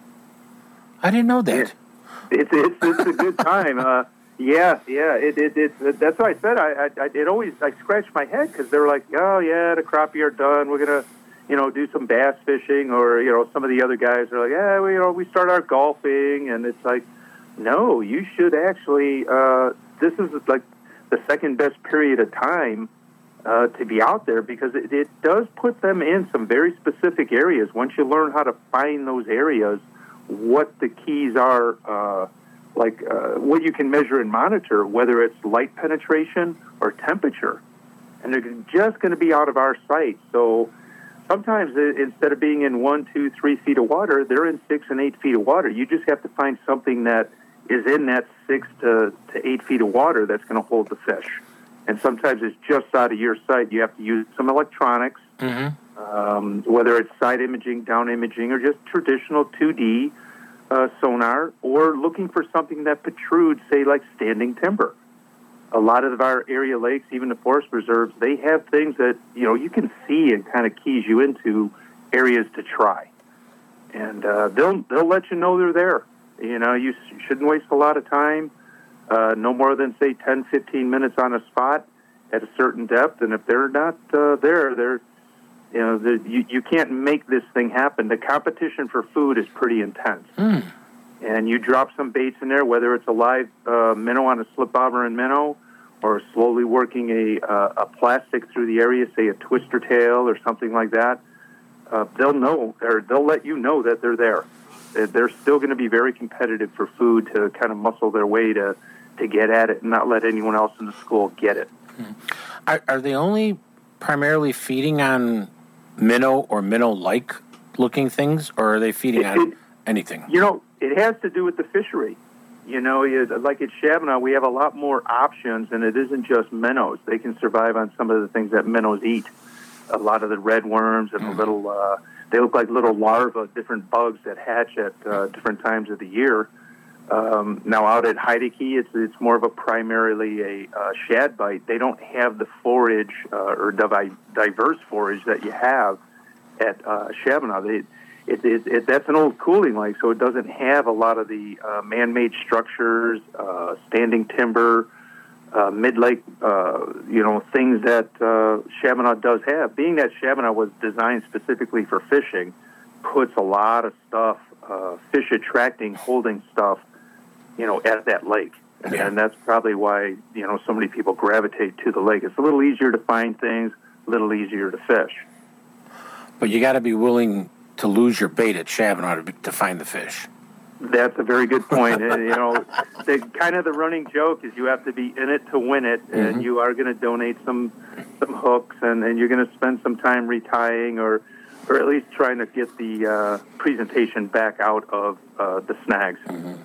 I didn't know that. It, it's, it's, it's a good time. Uh, Yeah, yeah, it, it, it, that's what I said. I, I, it always, I scratched my head because they were like, oh, yeah, the crappie are done. We're going to, you know, do some bass fishing. Or, you know, some of the other guys are like, yeah, we, you know, we start our golfing. And it's like, no, you should actually, uh, this is like the second best period of time uh, to be out there because it, it does put them in some very specific areas. Once you learn how to find those areas, what the keys are, uh, like uh, what you can measure and monitor, whether it's light penetration or temperature. And they're just going to be out of our sight. So sometimes it, instead of being in one, two, three feet of water, they're in six and eight feet of water. You just have to find something that is in that six to, to eight feet of water that's going to hold the fish. And sometimes it's just out of your sight. You have to use some electronics, mm-hmm. um, whether it's side imaging, down imaging, or just traditional two D Uh, sonar, or looking for something that protrudes, say, like standing timber. A lot of our area lakes, even the forest reserves, they have things that, you know, you can see and kind of keys you into areas to try. And uh, they'll they'll let you know they're there. You know, you shouldn't waste a lot of time, uh, no more than, say, ten, fifteen minutes on a spot at a certain depth. And if they're not uh, there, they're You know, the, you, you can't make this thing happen. The competition for food is pretty intense. Mm. And you drop some baits in there, whether it's a live uh, minnow on a slip bobber and minnow or slowly working a, uh, a plastic through the area, say a twister tail or something like that, uh, they'll know, or they'll let you know that they're there. They're still going to be very competitive for food to kind of muscle their way to, to get at it and not let anyone else in the school get it. Mm. Are, are they only primarily feeding on minnow or minnow-like looking things, or are they feeding it, on it, anything? You know, it has to do with the fishery. You know, like at Shabana, we have a lot more options, and it isn't just minnows. They can survive on some of the things that minnows eat. A lot of the red worms and mm-hmm. the little uh, they look like little larvae, different bugs that hatch at uh, different times of the year. Um, now out at Heideke, it's it's more of a primarily a uh, shad bite. They don't have the forage uh, or divi- diverse forage that you have at uh, Shabbona. They, it, it, it, that's an old cooling lake, so it doesn't have a lot of the uh, man-made structures, uh, standing timber, uh, mid-lake, uh, you know, things that uh, Shabbona does have. Being that Shabbona was designed specifically for fishing, puts a lot of stuff, uh, fish-attracting, holding stuff, you know, at that lake. And, Yeah. and that's probably why, you know, so many people gravitate to the lake. It's a little easier to find things, a little easier to fish. But you got to be willing to lose your bait at Shabbona to, to find the fish. That's a very good point. And, you know, the kind of the running joke is you have to be in it to win it, and Mhm. you are going to donate some some hooks, and, and you're going to spend some time retying or or at least trying to get the uh, presentation back out of uh, the snags.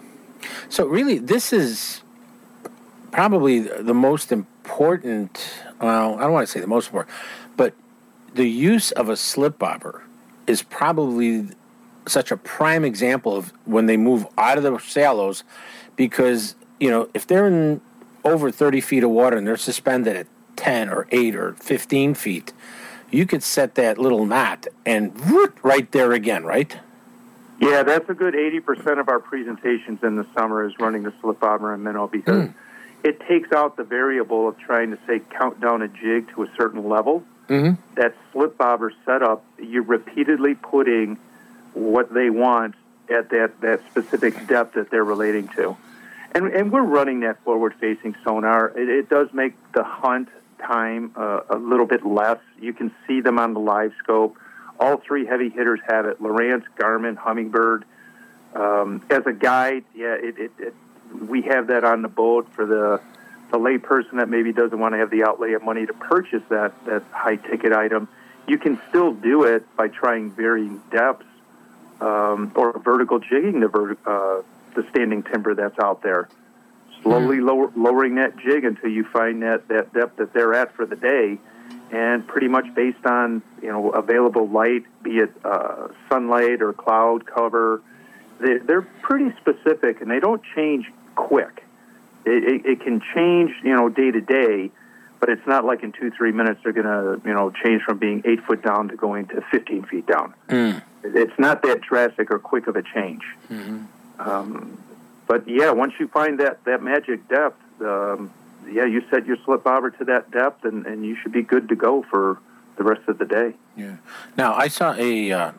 So really, this is probably the most important, well, I don't want to say the most important, but the use of a slip bobber is probably such a prime example of when they move out of the shallows, because, you know, if they're in over thirty feet of water and they're suspended at ten or eight or fifteen feet, you could set that little knot and whoop, right there again, right? Yeah, that's a good eighty percent of our presentations in the summer is running the slip bobber and minnow, because Mm. it takes out the variable of trying to, say, count down a jig to a certain level. Mm-hmm. That slip bobber setup, you're repeatedly putting what they want at that, that specific depth that they're relating to. And, and we're running that forward-facing sonar. It, it does make the hunt time uh, a little bit less. You can see them on the live scope. All three heavy hitters have it: Lowrance, Garmin, Humminbird. Um, as a guide, yeah, it, it, it, we have that on the boat for the the lay person that maybe doesn't want to have the outlay of money to purchase that, that high-ticket item. You can still do it by trying varying depths um, or vertical jigging the, vert- uh, the standing timber that's out there. Slowly lower, lowering that jig until you find that, that depth that they're at for the day, and pretty much based on, you know, available light, be it uh, sunlight or cloud cover, they, they're pretty specific, and they don't change quick. It, it, it can change, you know, day to day, but it's not like in two, three minutes they're going to, you know, change from being eight foot down to going to fifteen feet down. Mm. It's not that drastic or quick of a change. Mm-hmm. Um, but yeah, once you find that, that magic depth, um, yeah, you set your slip bobber to that depth, and, and you should be good to go for the rest of the day. Yeah. Now, I saw a, uh,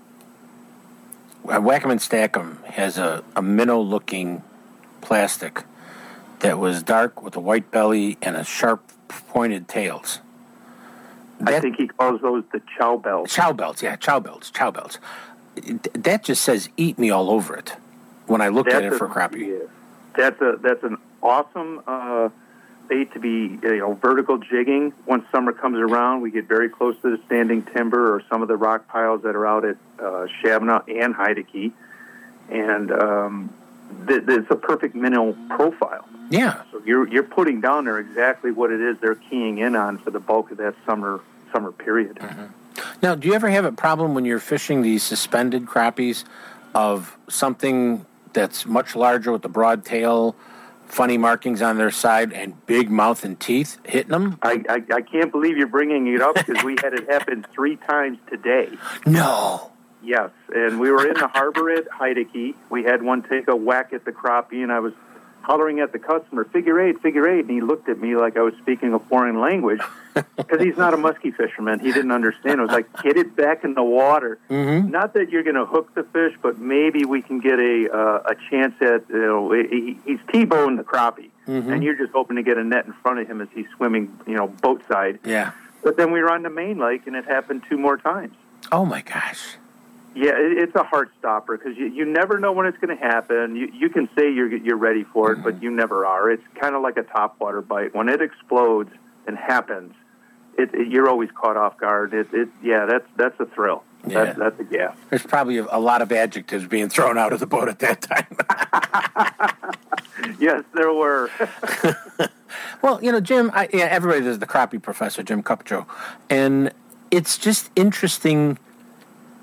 a Wackerman Stackham has a, a minnow-looking plastic that was dark with a white belly and a sharp pointed tails. That, I think he calls those the chow bells. Chow bells, yeah, chow bells, chow bells. That just says "eat me" all over it when I looked That's at it a- for crappie. Yeah. That's a that's an awesome uh, bait to be, you know, vertical jigging. Once summer comes around, we get very close to the standing timber or some of the rock piles that are out at uh, Shabbona and Heideke, and um, th- it's a perfect minnow profile. Yeah. So you're you're putting down there exactly what it is they're keying in on for the bulk of that summer summer period. Mm-hmm. Now, do you ever have a problem when you're fishing these suspended crappies of something that's much larger with the broad tail, funny markings on their side, and big mouth and teeth hitting them? I, I, I can't believe you're bringing it up, because we had it happen three times today. No. Yes, and we were in the harbor at Heideke. We had one take a whack at the crappie, and I was hollering at the customer, figure eight, figure eight, and he looked at me like I was speaking a foreign language, because he's not a muskie fisherman. He didn't understand. I was like, get it back in the water. Mm-hmm. Not that you're going to hook the fish, but maybe we can get a uh, a chance at, you know, he, he's T-boned the crappie, Mhm. and you're just hoping to get a net in front of him as he's swimming, you know, boat side. Yeah. But then we were on the main lake, and it happened two more times. Oh, my gosh. Yeah, it, it's a heart stopper, because you, you never know when it's going to happen. You you can say you're you're ready for it, Mm-hmm. but you never are. It's kind of like a topwater bite. When it explodes and happens, it, it you're always caught off guard. It it yeah, that's that's a thrill. Yeah. That's that's a gas. There's probably a, a lot of adjectives being thrown out of the boat at that time. Yes, there were. Well, you know, Jim, I, yeah, everybody does the crappie professor, Jim Cupcho, and it's just interesting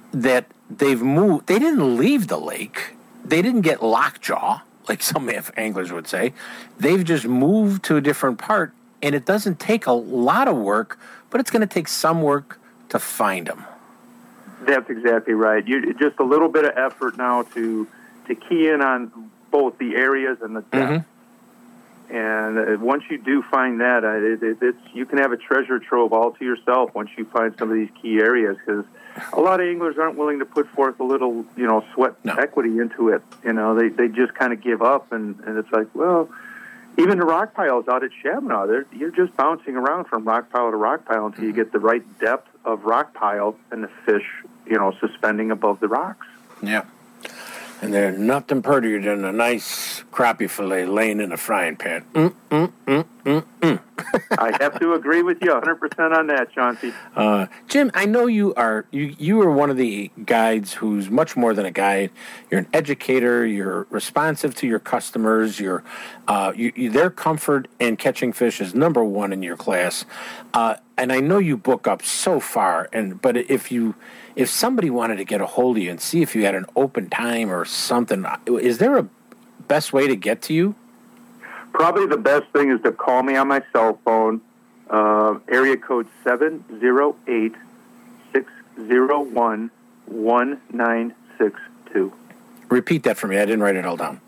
that they've moved. They didn't leave the lake. They didn't get lockjaw, like some anglers would say. They've just moved to a different part, and it doesn't take a lot of work, but it's going to take some work to find them. That's exactly right. You just a little bit of effort now to to key in on both the areas and the depth. Mm-hmm. And uh, once you do find that, uh, it, it, it's you can have a treasure trove all to yourself once you find some of these key areas, because a lot of anglers aren't willing to put forth a little, you know, sweat no. equity into it. You know, they they just kind of give up, and, and it's like, well, even the rock piles out at Shabana, you're just bouncing around from rock pile to rock pile until you get the right depth of rock pile and the fish, you know, suspending above the rocks. Yeah. And there's nothing prettier than a nice crappie fillet laying in a frying pan. Mm, mm, mm, mm, mm. I have to agree with you one hundred percent on that, Chauncey. Uh, Jim, I know you are you, you are one of the guides who's much more than a guide. You're an educator. You're responsive to your customers. You're, uh, you, you, their comfort in catching fish is number one in your class. Uh, and I know you book up so far. And but if you if somebody wanted to get a hold of you and see if you had an open time or something, is there a best way to get to you? Probably the best thing is to call me on my cell phone, uh, area code seven zero eight, six zero one, one nine six two. Repeat that for me. I didn't write it all down.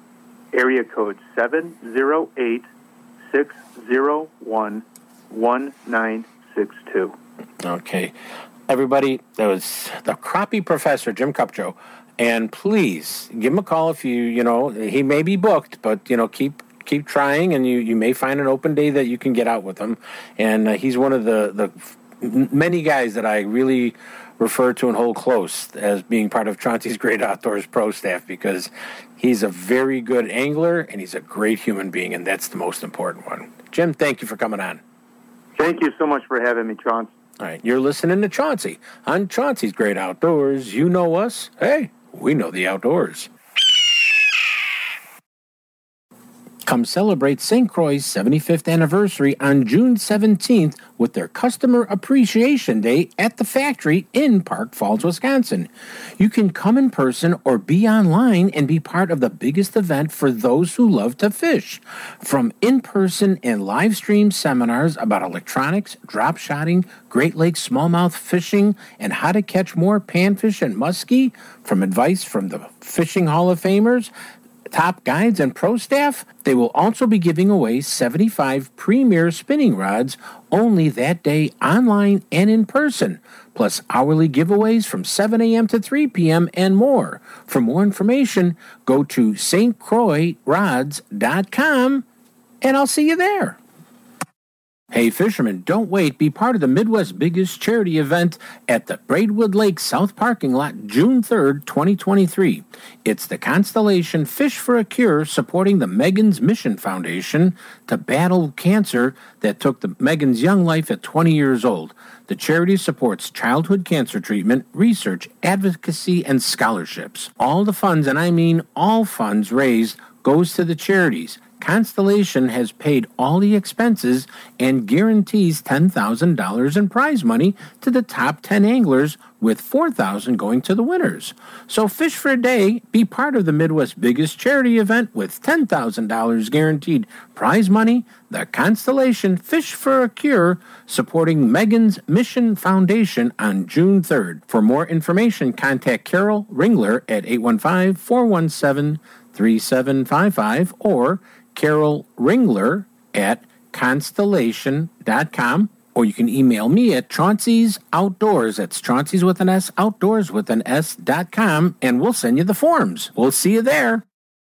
Area code seven zero eight, six zero one, one nine six two. Okay. Everybody, that was the crappie professor, Jim Kupcho. And please, give him a call if you, you know, he may be booked, but, you know, keep keep trying, and you, you may find an open day that you can get out with him. And uh, he's one of the, the many guys that I really refer to and hold close as being part of Chauncey's Great Outdoors pro staff, because he's a very good angler, and he's a great human being, and that's the most important one. Jim, thank you for coming on. Thank you so much for having me, Chauncey. All right, you're listening to Chauncey on Chauncey's Great Outdoors. You know us. Hey, we know the outdoors. Come celebrate Saint Croix's seventy-fifth anniversary on June seventeenth with their Customer Appreciation Day at the factory in Park Falls, Wisconsin. You can come in person or be online and be part of the biggest event for those who love to fish. From in-person and live stream seminars about electronics, drop shotting, Great Lakes smallmouth fishing, and how to catch more panfish and muskie, from advice from the Fishing Hall of Famers, top guides, and pro staff, they will also be giving away seventy-five premier spinning rods only that day, online and in person, plus hourly giveaways from seven a.m. to three p.m. and more. For more information, go to S T Croix rods dot com, and I'll see you there. Hey fishermen, don't wait. Be part of the Midwest's biggest charity event at the Braidwood Lake South Parking Lot, June third, twenty twenty-three. It's the Constellation Fish for a Cure, supporting the Megan's Mission Foundation to battle cancer that took the Megan's young life at twenty years old. The charity supports childhood cancer treatment, research, advocacy, and scholarships. All the funds, and I mean all funds raised, goes to the charities. Constellation has paid all the expenses and guarantees ten thousand dollars in prize money to the top ten anglers, with four thousand dollars going to the winners. So fish for a day, be part of the Midwest's biggest charity event with ten thousand dollars guaranteed prize money. The Constellation Fish for a Cure, supporting Megan's Mission Foundation on June third. For more information, contact Carol Ringler at eight one five, four one seven, three seven five five or Carol Ringler at constellation dot com, or you can email me at Chauncey's Outdoors. That's Chauncey's with an S, Outdoors with an S dot com, and we'll send you the forms. We'll see you there.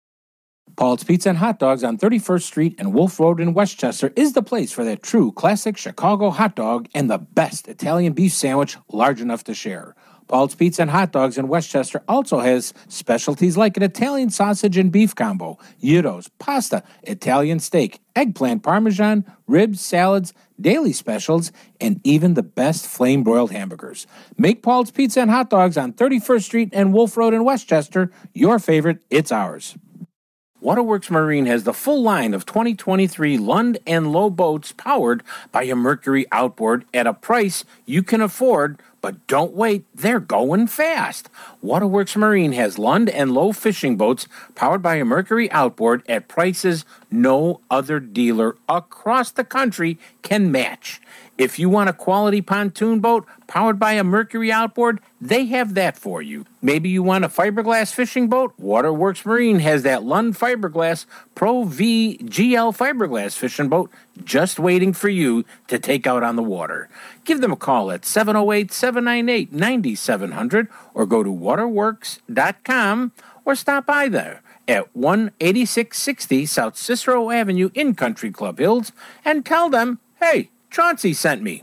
Paul's Pizza and Hot Dogs on thirty-first Street and Wolf Road in Westchester is the place for that true classic Chicago hot dog and the best Italian beef sandwich large enough to share. Paul's Pizza and Hot Dogs in Westchester also has specialties like an Italian sausage and beef combo, gyros, pasta, Italian steak, eggplant parmesan, ribs, salads, daily specials, and even the best flame-broiled hamburgers. Make Paul's Pizza and Hot Dogs on thirty-first Street and Wolf Road in Westchester your favorite. It's ours. Waterworks Marine has the full line of twenty twenty-three Lund and Lowe boats powered by a Mercury outboard at a price you can afford, But don't wait, they're going fast. Waterworks Marine has Lund and Lowe fishing boats powered by a Mercury outboard at prices no other dealer across the country can match. If you want a quality pontoon boat powered by a Mercury outboard, they have that for you. Maybe you want a fiberglass fishing boat? Waterworks Marine has that Lund Fiberglass Pro V G L fiberglass fishing boat just waiting for you to take out on the water. Give them a call at seven oh eight, seven nine eight, nine seven zero zero or go to waterworks dot com or stop by there at one eighty-six sixty South Cicero Avenue in Country Club Hills and tell them, hey, Chauncey sent me.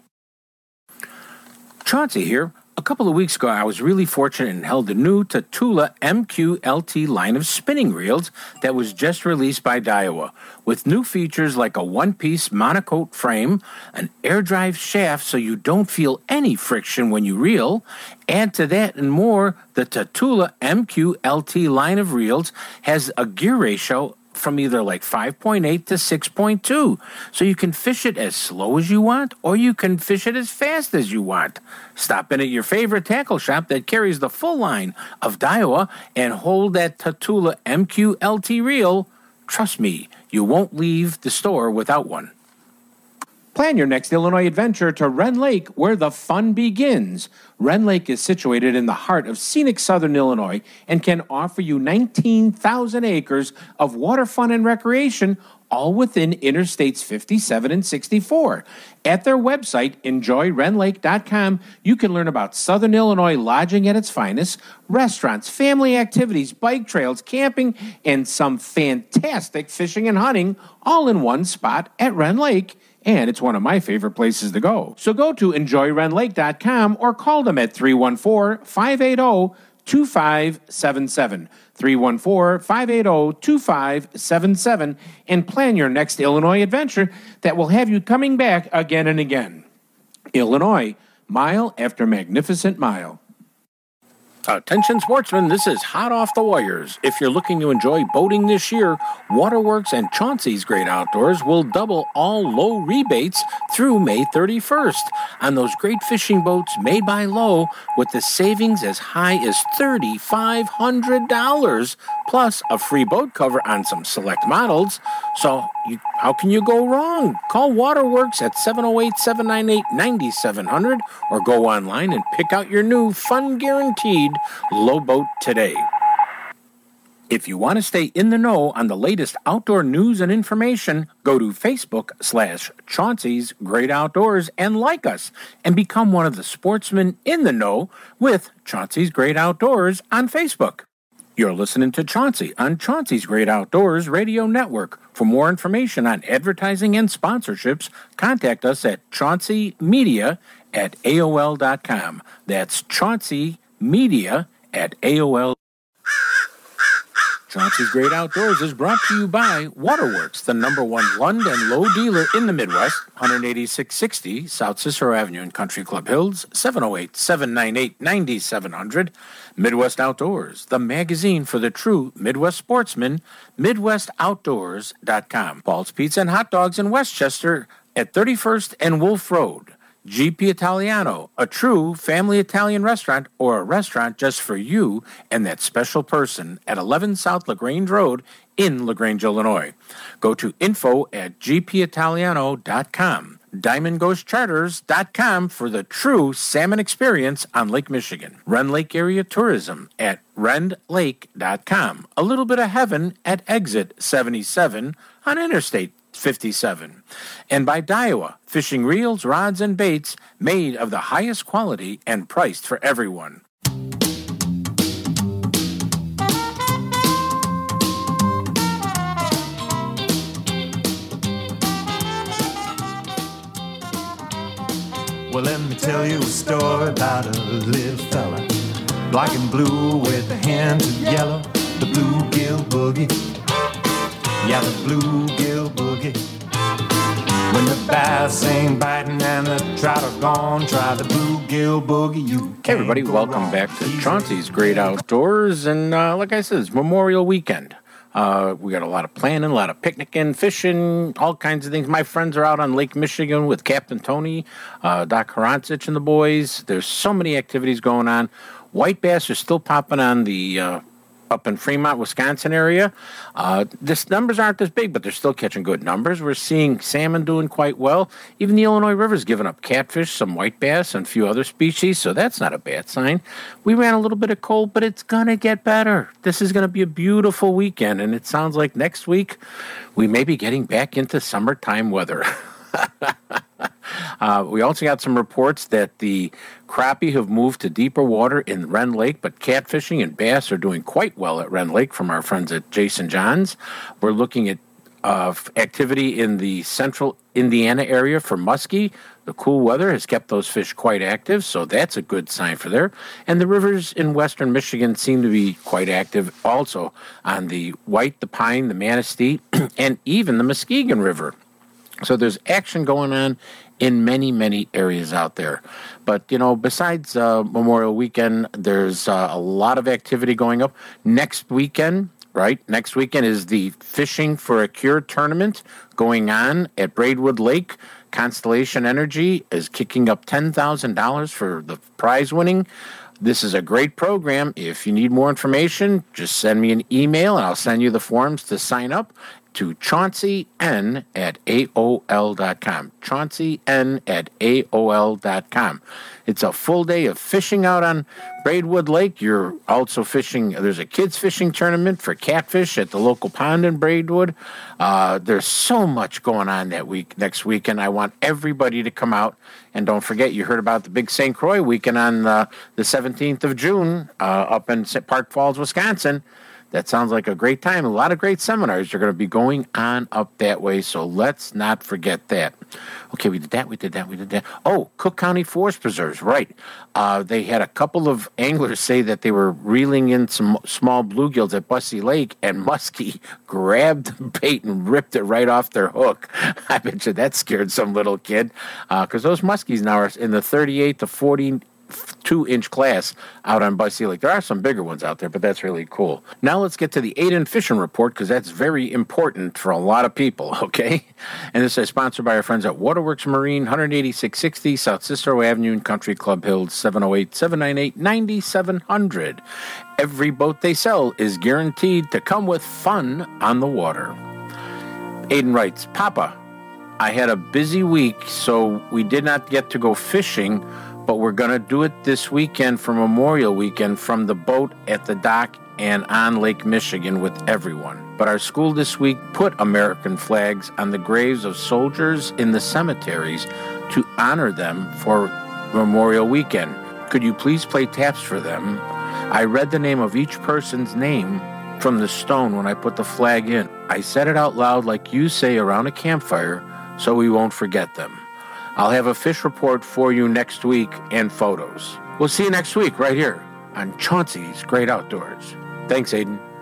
Chauncey here. A couple of weeks ago, I was really fortunate and held the new Tatula M Q L T line of spinning reels that was just released by Daiwa, with new features like a one-piece monocoque frame, an air drive shaft so you don't feel any friction when you reel. Add to that and more, the Tatula M Q L T line of reels has a gear ratio from either like five point eight to six point two. So you can fish it as slow as you want, or you can fish it as fast as you want. Stop in at your favorite tackle shop that carries the full line of Daiwa and hold that Tatula M Q L T reel. Trust me, you won't leave the store without one. Plan your next Illinois adventure to Wren Lake, where the fun begins. Wren Lake is situated in the heart of scenic southern Illinois and can offer you nineteen thousand acres of water fun and recreation, all within Interstates fifty-seven and sixty-four. At their website, enjoy ren lake dot com, you can learn about southern Illinois lodging at its finest, restaurants, family activities, bike trails, camping, and some fantastic fishing and hunting, all in one spot at Wren Lake. And it's one of my favorite places to go. So go to enjoy ren lake dot com or call them at three one four, five eight zero, two five seven seven. three one four, five eight zero, two five seven seven and plan your next Illinois adventure that will have you coming back again and again. Illinois, mile after magnificent mile. Attention sportsmen, this is hot off the wires. If you're looking to enjoy boating this year, Waterworks and Chauncey's Great Outdoors will double all Lowe rebates through May thirty-first on those great fishing boats made by Lowe, with the savings as high as three thousand five hundred dollars, plus a free boat cover on some select models. So you, how can you go wrong? Call Waterworks at seven oh eight, seven nine eight, nine seven zero zero or go online and pick out your new fun guaranteed Lowe boat today. If you want to stay in the know on the latest outdoor news and information, go to Facebook slash Chauncey's Great Outdoors and like us and become one of the sportsmen in the know with Chauncey's Great Outdoors on Facebook. You're listening to Chauncey on Chauncey's Great Outdoors Radio Network. For more information on advertising and sponsorships, contact us at chaunceymedia at A O L dot com. That's Chauncey Media at A O L. Chauncey's Great Outdoors is brought to you by Waterworks, the number one Lund and Lowe dealer in the Midwest, one eighty-six sixty South Cicero Avenue in Country Club Hills, seven oh eight, seven nine eight, nine seven zero zero. Midwest Outdoors, the magazine for the true Midwest sportsman, midwest outdoors dot com. Paul's Pizza and Hot Dogs in Westchester at thirty-first and Wolf Road. G P Italiano, a true family Italian restaurant or a restaurant just for you and that special person at eleven South LaGrange Road in LaGrange, Illinois. Go to info at g p italiano dot com. diamond ghost charters dot com for the true salmon experience on Lake Michigan. Wren Lake Area Tourism at rend lake dot com. A little bit of heaven at exit seventy-seven on Interstate fifty-seven. And by Daiwa, fishing reels, rods, and baits made of the highest quality and priced for everyone. Well, let me tell you a story about a little fella, black and blue with the hands of yellow, the bluegill boogie. Yeah, the bluegill boogie. When the bass ain't biting and the trout are gone, try the bluegill boogie. You Hey everybody, welcome back to Chauncey's Great Outdoors. And uh, like I said, it's Memorial Weekend. Uh, we got a lot of planning, a lot of picnicking, fishing, all kinds of things. My friends are out on Lake Michigan with Captain Tony, uh, Doc Harancic and the boys. There's so many activities going on. White bass are still popping on the uh, up in Fremont, Wisconsin area. Uh, this numbers aren't this big, but they're still catching good numbers. We're seeing salmon doing quite well. Even the Illinois River's giving up catfish, some white bass, and a few other species, so that's not a bad sign. We ran a little bit of cold, but it's going to get better. This is going to be a beautiful weekend, and it sounds like next week we may be getting back into summertime weather. Uh, we also got some reports that the crappie have moved to deeper water in Wren Lake, but catfishing and bass are doing quite well at Wren Lake from our friends at Jason Johns. We're looking at uh, activity in the central Indiana area for muskie. The cool weather has kept those fish quite active, so that's a good sign for there. And the rivers in western Michigan seem to be quite active also on the White, the Pine, the Manistee, and even the Muskegon River. So there's action going on in many, many areas out there. But, you know, besides uh, Memorial Weekend, there's uh, a lot of activity going up. Next weekend, right, next weekend is the Fishing for a Cure tournament going on at Braidwood Lake. Constellation Energy is kicking up ten thousand dollars for the prize winning. This is a great program. If you need more information, just send me an email and I'll send you the forms to sign up to Chauncey N at A O L dot com. Chauncey N at A O L dot com. It's a full day of fishing out on Braidwood Lake. You're also fishing. There's a kids fishing tournament for catfish at the local pond in Braidwood. Uh, there's so much going on that week, next weekend. I want everybody to come out. And don't forget, you heard about the big Saint Croix weekend on uh, the seventeenth of June uh, up in Park Falls, Wisconsin. That sounds like a great time. A lot of great seminars are going to be going on up that way, so let's not forget that. Okay, we did that, we did that, we did that. Oh, Cook County Forest Preserves, right. Uh, they had a couple of anglers say that they were reeling in some small bluegills at Bussey Lake, and Muskie grabbed the bait and ripped it right off their hook. I bet you that scared some little kid, because uh, those muskies now are in the thirty-eight to forty-two inch class out on Bussey Lake. There are some bigger ones out there, but that's really cool. Now let's get to the Aiden Fishing Report, because that's very important for a lot of people, okay? And this is sponsored by our friends at Waterworks Marine, one eighty-six sixty South Cicero Avenue in Country Club Hills, seven oh eight, seven nine eight, nine seven zero zero. Every boat they sell is guaranteed to come with fun on the water. Aiden writes, Papa, I had a busy week, so we did not get to go fishing, but we're going to do it this weekend for Memorial Weekend from the boat at the dock and on Lake Michigan with everyone. But our school this week put American flags on the graves of soldiers in the cemeteries to honor them for Memorial Weekend. Could you please play taps for them? I read the name of each person's name from the stone when I put the flag in. I said it out loud like you say around a campfire, so we won't forget them. I'll have a fish report for you next week and photos. We'll see you next week right here on Chauncey's Great Outdoors. Thanks, Aiden.